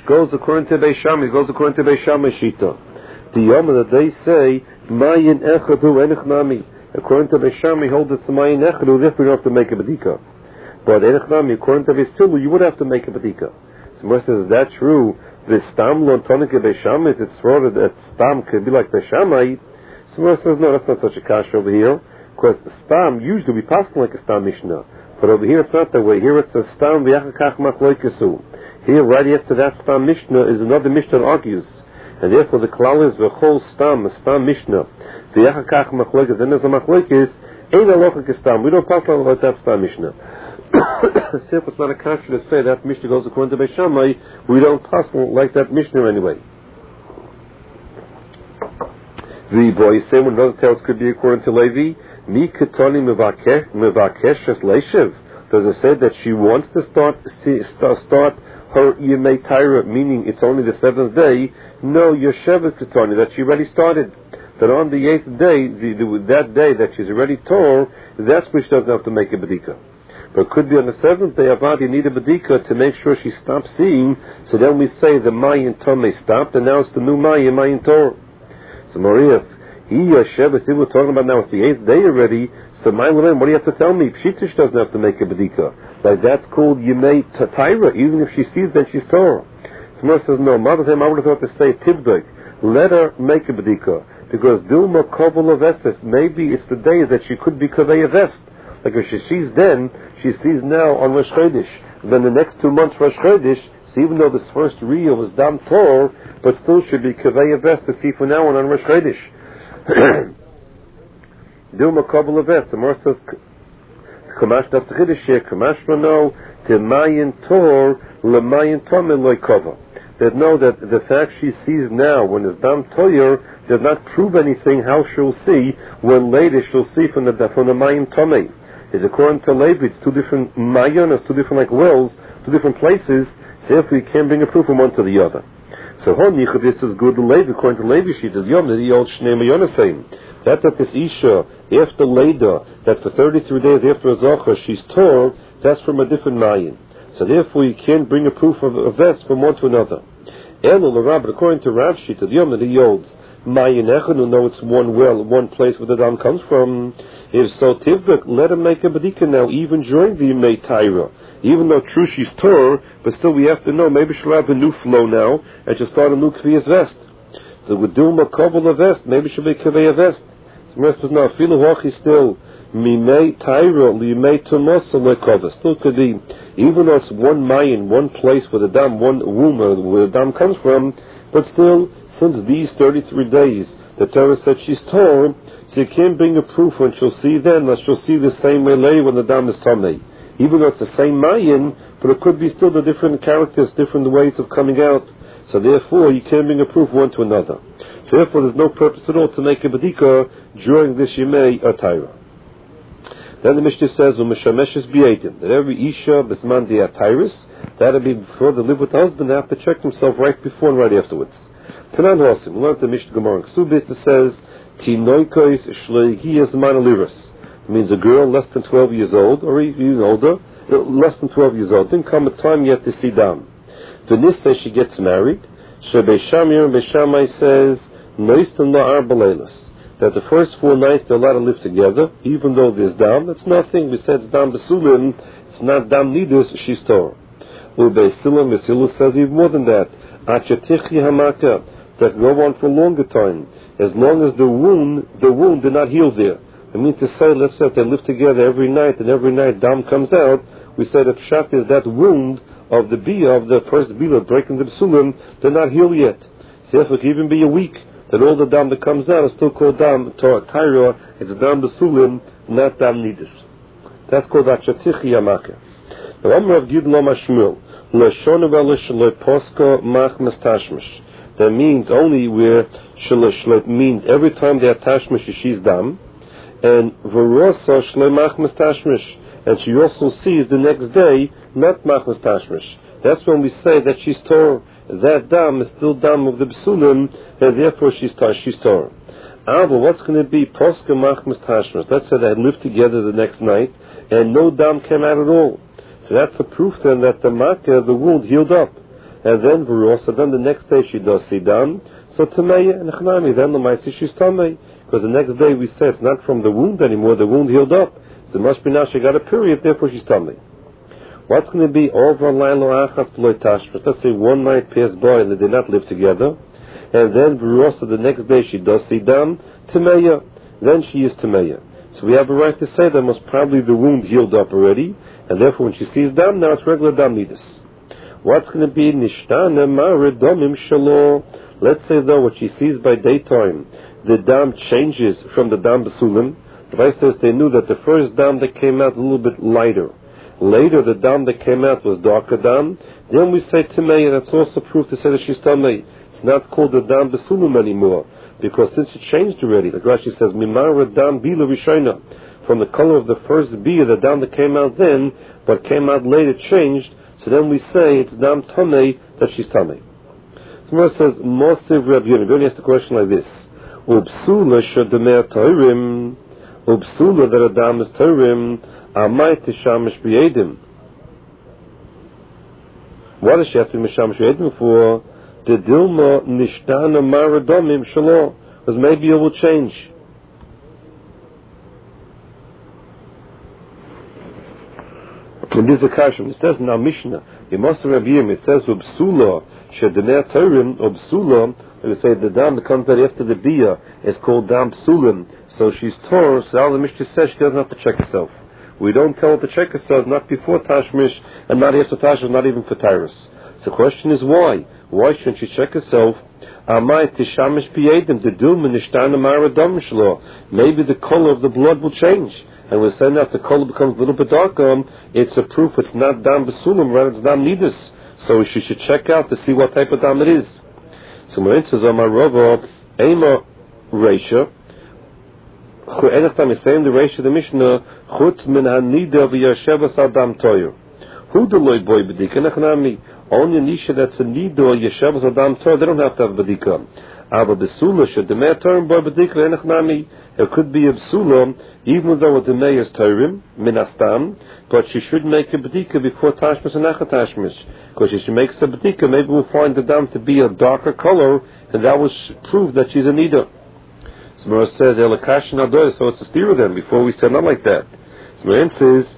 goes according to Beis Shammai, it goes according to Beis Shammai Shita. The Yom that they say, Mayin Echadu Enech Nami. According to Beis Shammai, hold this Mayin Echadu, therefore you don't have to make a Bedika. But Enech Nami, according to Beis Hillel, you would have to make a Bedika. So Moshe says, is that true? The Stam Lon Tonik Beis Shammai, it's thought that Stam could be like Beis Shammai. So Moshe says, no, that's not such a kasha over here. Because Stam, usually we pass like a Stam Mishnah. But over here it's not that way. Here it's a Stam V'yachakach Machloikesu. Here, right after that Stam Mishnah, is another Mishnah that argues. And therefore the klal is V'chol Stam, a Stam Mishnah. V'yachakach Machloikes, then there's a Machloikes, Ein Alochak Stam. We don't pass like that Stam Mishnah. Therefore it's not a kasha to say that Mishnah goes according to Beis Shammai. We don't pass like that Mishnah anyway. The boy say when another tales could be according to Levi. Mi ketoni mevakeshes leishiv. Does it say that she wants to start her Yemei Taira, meaning it's only the 7th day? No, Yoshevet ketoni, that she already started. That on the 8th day, that day that she's already tore, that's when she doesn't have to make a bedika. But it could be on the 7th day, Avad, you need a bedika to make sure she stops seeing. So then we say the Mayin Tomei stopped, and now it's the new Mayin Tor. So Marias. We're talking about now it's the 8th day already, so what do you have to tell me? Pshitish doesn't have to make a bedika. Like that's called Yemei Taira, even if she sees that she's Torah. So Moshe says, no, I would have thought to say Tibdok, let her make a bedika. Because Dilma Kovel of Esses, maybe it's the day that she could be Kavei Vest. Like if she sees then, she sees now on Rosh Chodesh. Then the next 2 months Rosh Chodesh, so even though this first Riyah was Dam Tor, but still should be Kavei Vest to see from now on Rosh Chodesh. Dilma Kabul Aves, the more says Kamash das Chidish here, Kamash Mano, to Mayin Tor, Le Mayin Tomin Loikova. That know that the fact she sees now when it's Dam Toyer does not prove anything how she'll see when later she'll see from the Mayin Tomei. It's according to Levi, it's 2 different Mayon, it's 2 different like wells, 2 different places, so if we can't bring a proof from one to the other. So this is good to Levi, according to Levi, she does Yom, the old Shnei Mayonah saying that this Isha, after Leda, that for 33 days after Azacha, she's Torah, that's from a different Mayin. So therefore you can't bring a proof of a vest from one to another. Elul Rab, according to Rav Shita, the Yom, the Yods, Mayin Echanu, know it's one well, one place where the dam comes from. If so, Tivdek, let him make a Badika now, even during the Yemei Taira. Even though true she's Torah, but still we have to know, maybe she'll have a new flow now, and she'll start a new Kviyas vest. So with Dilma Kovel a vest, maybe she'll be Kviyas vest. So the rest is now, Filu Hochi still, Mimei Taira, Limei Tumosa Lekova. Still could be, even though it's one Mayin, one place where the dam, one womb where the dam comes from, but still, since these 33 days, the Torah said she's Torah, so you can't bring a proof when she'll see then, that she'll see the same way later when the dam is Tamei. Even though it's the same Mayin, but it could be still the different characters, different ways of coming out. So therefore, you can't bring a proof one to another. So therefore, there's no purpose at all to make a Badika during this Yemei Atayra. Then the Mishnah says, U'meshameshes b'yedim, that every Isha, Bisman di Atayris, that'll be before they live with the husband, they have to check themselves right before and right afterwards. Tanan Hosim, we learned the Mishnah Gemara in Ksubis that says, Tinoikois shleigiyas manaliris. Means a girl less than 12 years old, or even older, less than 12 years old, didn't come a time yet to see dam. The Nis says she gets married. Shebeshamir and Beshamai says, Noistan la'ar b'leilas, that the first 4 nights they're allowed to live together, even though there's dam. That's nothing. We said it's dam b'sulin, it's not dam nidus, she's Torah. U'beisilam, Yisilu says even more than that. Achatichi hamaka, that can go on for a longer time, as long as the wound did not heal there. I mean to say, let's say if they live together every night, and every night dam comes out, we say that Pshat is that wound of the biyah, of the first biyah, breaking the psulim, they're not healed yet. So if it can even be a week, that all the dam that comes out is still called dam, Torah Taira, it's a dam psulim, not dam nidus. That's called Achatichi Yamaka. The Amr of Gidlo Mashmul, Leshon Velish Leposko Mach Mestashmish. That means only where Shalish means every time they attach she's dam, and Verosa Shlemach Mestashmish, and she also sees the next day not Mach Mestashmish. That's when we say that she's Torah. That dam is still dam of the B'sulim, and therefore she's Torah. But what's going to be Poska Mach Mestashmish? Let's say they lived together the next night, and no dam came out at all. So that's the proof then that the Makkah, the wound, healed up. and then Verosa, then the next day she does see dam, so Tameya and Echnami, then the Maisi she's Tamei. Because the next day we say it's not from the wound anymore, the wound healed up. So it must be now she got a period, therefore she's Tamei. What's going to be over Lailo Achas B'loi Tashmas? Let's say one night passed by and they did not live together. And then Verosa, the next day she does see dam, Tameya. Then she is Tameya. So we have a right to say that most probably the wound healed up already, and therefore when she sees dam, now it's regular dam nidus. What's going to be Nishtana Maredomim Shalo? Let's say though what she sees by daytime, the dam changes from the dam basulim. The Vice says they knew that the first dam that came out a little bit lighter. Later the dam that came out was darker dam. Then we say Timei, that's also proof to say that she's Tamei. It's not called the dam basulim anymore, because since it changed already, like Rashi says, Mimara dam bila rishayna, from the color of the first bia, the dam that came out then, but came out later changed. So then we say it's dam Tamei, that she's Tamei. Gemara says, Mosiv Reb Yonah. We're going to ask the question like this: Ubsula shadamei teirim, ubsula that a dam is teirim, amai tishamish b'yedim. What does she have to be mishamish b'yedim for? The dilma nishtana maradomim shalo, because maybe it will change. And this is a kashim. It says in our Mishnah, in Mosiv Reb Yonah, it says ubsula shadamei teirim, ubsula. We say the dam that comes out after the bia is called dam psulim. So she's Torah, so all the Mishnah says she doesn't have to check herself. We don't tell her to check herself, not before Tashmish, and not after Tashmish, not even for Tyrus. So the question is why? Why shouldn't she check herself? Maybe the color of the blood will change. And we're saying that if the color becomes a little bit darker, it's a proof it's not dam basulim, rather it's dam nidus. So she should check out to see what type of dam it is. So Marin says, Amar Rava, Ema Reisha, anytime he's saying the Reisha, the Mishnah, Chutz min hanida v'yasheva sadam toyer. Who do loy boy bedika? Nechnami. Only Nisha that's a nido yasheva sadam toyer, they don't have to have bedika. Ava besula should the mei toyer boy bedika nechnami. It could be a besula, even though the mei is toyerim minastam, but she should make a bedika before tashmis and after tashmis. Because if she makes a bedika, maybe we'll find the dam to be a darker color, and that will prove that she's a nido. So Mara says, Elakash Nador, so it's a steer then, before we say not like that. So Mara says,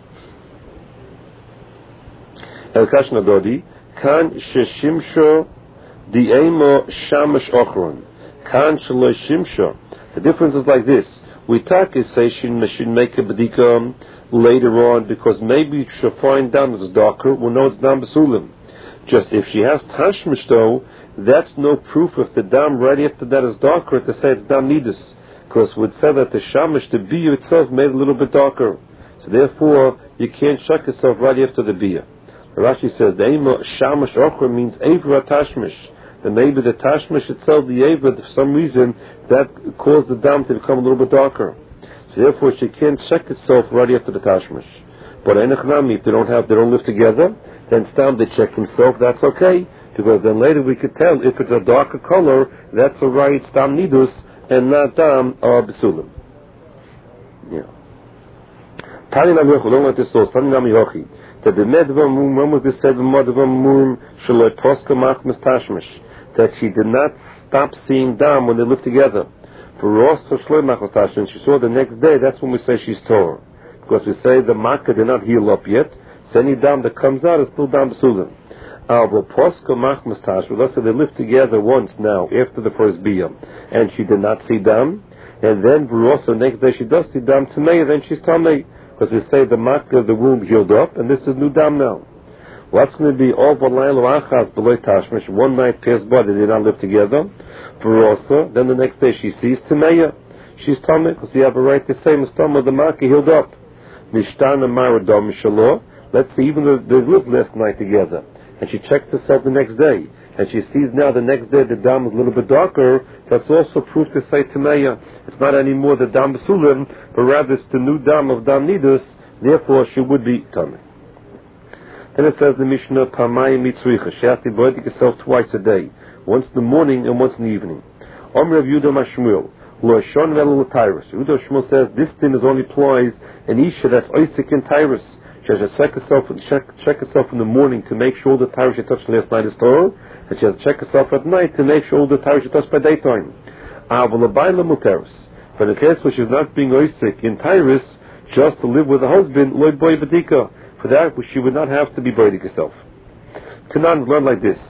Elakash Nadodi, Kan Sheshimsho Diemo Shamash Ochron. Kan Shalo Shimsho. The difference is like this. We talk is say she should make a bedika later on, because maybe she'll find dam that's darker, we'll know it's dam basulim. Just if she has tashmish though, that's no proof if the dam right after that is darker to say it's dam nidus, because we'd say that the shamish, the bia itself, made a little bit darker. So therefore, you can't check yourself right after the bia. Rashi says the ema shamish okra means avra tashmish. Then maybe the tashmish itself, the avra, for some reason, that caused the dam to become a little bit darker. So therefore, she can't check itself right after the tashmish. But enechnami, if they don't live together, then stam they check himself. That's okay. Because then later we could tell if it's a darker color, that's a right stam nidus and not dam or besulim. Yeah. Tani Nami Yochi, don't let this so. Tani Nami Yochi. That the medva mum, when was this said? Medva mum shaloi toska machmas tashmish. That she did not stop seeing dam when they lived together. For Rosh shaloi machmas tashmish, she saw the next day. That's when we say she's Torah. Because we say the makkah did not heal up yet. So any dam that comes out is still dam besulim. Let's say they lived together once now after the first biyah, and she did not see dam, and then also next day she does see dam tamei, then she's tamei, because we say the makkah of the wound healed up, and this is new dam now. What's going to be all v'laylo achas b'loy tashmish? One night passed by, they did not live together. Also, then the next day she sees tamei, she's tamei, because we have a right to say mistama the makkah healed up. Nishtana maradom shalo. Let's say even though they lived last night together, and she checks herself the next day, and she sees now the next day the dam is a little bit darker, that's also proof to say Tameya. It's not anymore the dam besulim, but rather it's the new dam of dam nidus, therefore she would be Tamei. Then it says the Mishnah, Pamayim mitzricha, she has to boil herself twice a day, once in the morning and once in the evening. Omer Rav Yehuda Mashmuel, Lo Shon Velo Tyrus. Yehuda Shmuel says this thing is only applies an Isha that's Isaac in Tyrus. She has to check herself in the morning to make sure the tire she touched last night is Torah, and she has to check herself at night to make sure the tire she touched by daytime. But in the case where she's not being oisik in Tyrus, just to live with a husband, loy boy badika. For that, she would not have to be boidik herself. Tanan learn like this.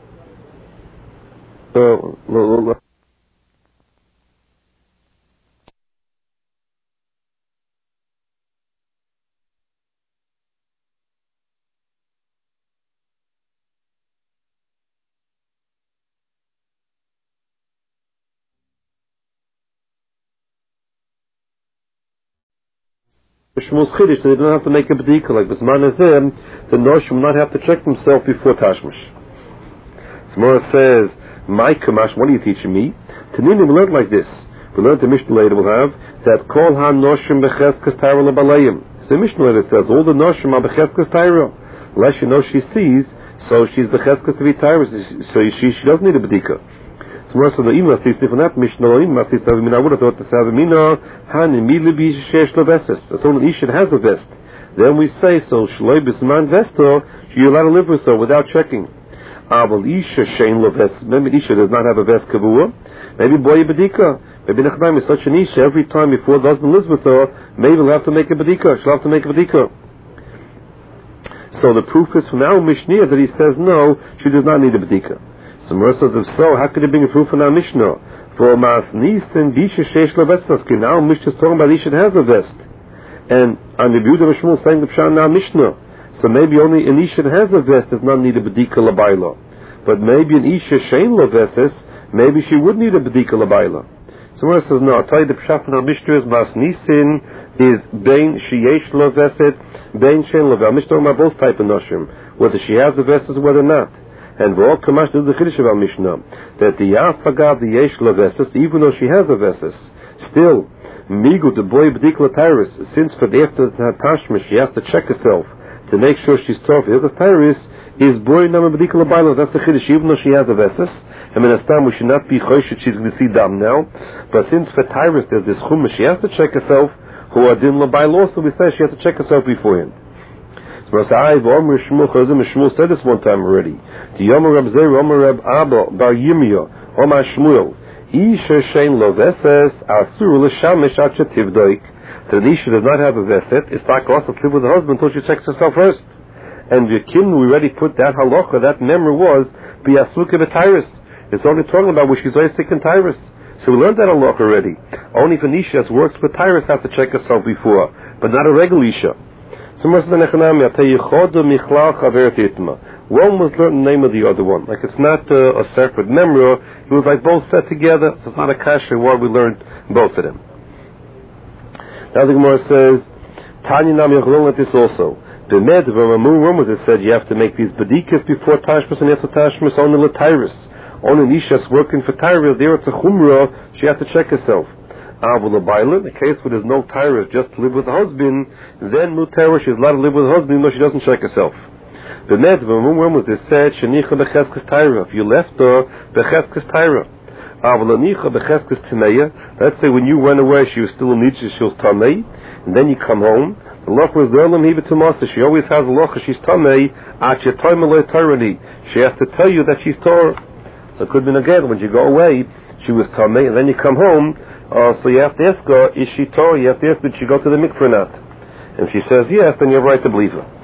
Shmuel's Chiddush, they don't have to make a bedika like this. The Nosh will not have to check themselves before Tashmish. Tomorrow says, my Kamash, what are you teaching me? Tanini, we learned like this. We learned the Mishnah later will have that Kol ha-Noshim becheskas Taira lebalayim. So the Mishnah later says, all the Noshim are becheskas Taira. Unless you know she sees, so she's becheskas to be Taira, so she doesn't need a bedika. So the Imam says from that Mishnah, Imam says I would have thought the Savamina Han immediately shesh leveses. That's only Isha has a vest. Then we say so Shloi Bisman Vesto, you're allowed to live with her without checking. Aval Isha Shein Leves. Maybe Isha does not have a vest kavua. Maybe Boy Bedika. Maybe Nechdaim is such an Isha every time before the husband lives with her, maybe he'll have to make a bedika. She'll have to make a bedika. So the proof is from our Mishnah that he says no, she does not need a bedika. So Mara says, if so, how could it bring a proof in our Mishnah? For Mas Nisan Bisha Shesh Levesaski. Now Mishnah is talking about Isha has a vest. And on the Yehuda Mishmul saying the Pshan in our Mishnah. So maybe only an Isha that has a vest does not need a Bedika Labaila. But maybe an Isha Shein Leveses, maybe she would need a Bedika Labaila. So Mara says, no, I'll tell you the Pshat in our Mishnah is Mas Nisan is Bein Sheyesh Leveset, Bein Shein Leveset. Mishnah talking about both type of Noshim. Whether she has a vest or whether not. And V'ol Kamash is the Chiddush of our Mishnah, that the Yafagav the Yesh Levesis, even though she has a Vesis, still, Migu the boy B'dikla Tyrus, since for the after Tashmish she has to check herself to make sure she's tough. Because Tyrus is boy Nama B'dikla Baila, that's the Chiddush, even though she has a Vesis. I mean, we should not be choished she's going to see dam now. But since for Tyrus there's this Chumash, she has to check herself, who are din Labaila also, we say she has to check herself beforehand. Shmuel said this one time already. The Yomer Reb Zer, Yomer Reb Abba, Bar Yirmiyah, Omar Shmuel, Isha Shein Lo Veses, Asur L'Shamish Ad Shetivdoik. The Isha does not have a veset. It's like also to live with the husband until she checks herself first. And the Kim, we already put that halacha, that memory was Biasuka B'Tyrus. It's only talking about when she's always sick in Tyrus. So we learned that halacha already. Only if an Isha has worked with Tyrus has to check herself before, but not a regular Isha. So one was learned the name of the other one. Like it's not a separate memory. It was like both set together. So it's not a kasha where we learned both of them. Now the Gemara says, Tanya Nam Yachlon at this also. The med of Ramu it said you have to make these bedikas before Tashmas and after Tashmas on the Tyrus. Only Nishas working for Tyrus, there it's a Chumrah, she has to check herself. In the case where there's no Tyrus, just to live with the husband, then Mutera, she's allowed to live with the husband, even though she doesn't check herself. The net, when was it said, Shenicha becheskes Tyra, if you left her, becheskes Tyra. Avulanicha becheskes Timeya, let's say when you went away, she was still in Nietzsche, she was Tamei, and then you come home, the loch was Derlam Hiba Tumasa, she always has a loch, she's Tamei, Acha Toimaloi Tyrani, she has to tell you that she's Torah. So it could be again, when you go away, she was Tamei, and then you come home, so you have to ask her, is she Torah? You have to ask her, did she go to the mikveh or not? And if she says yes, then you have right to believe her.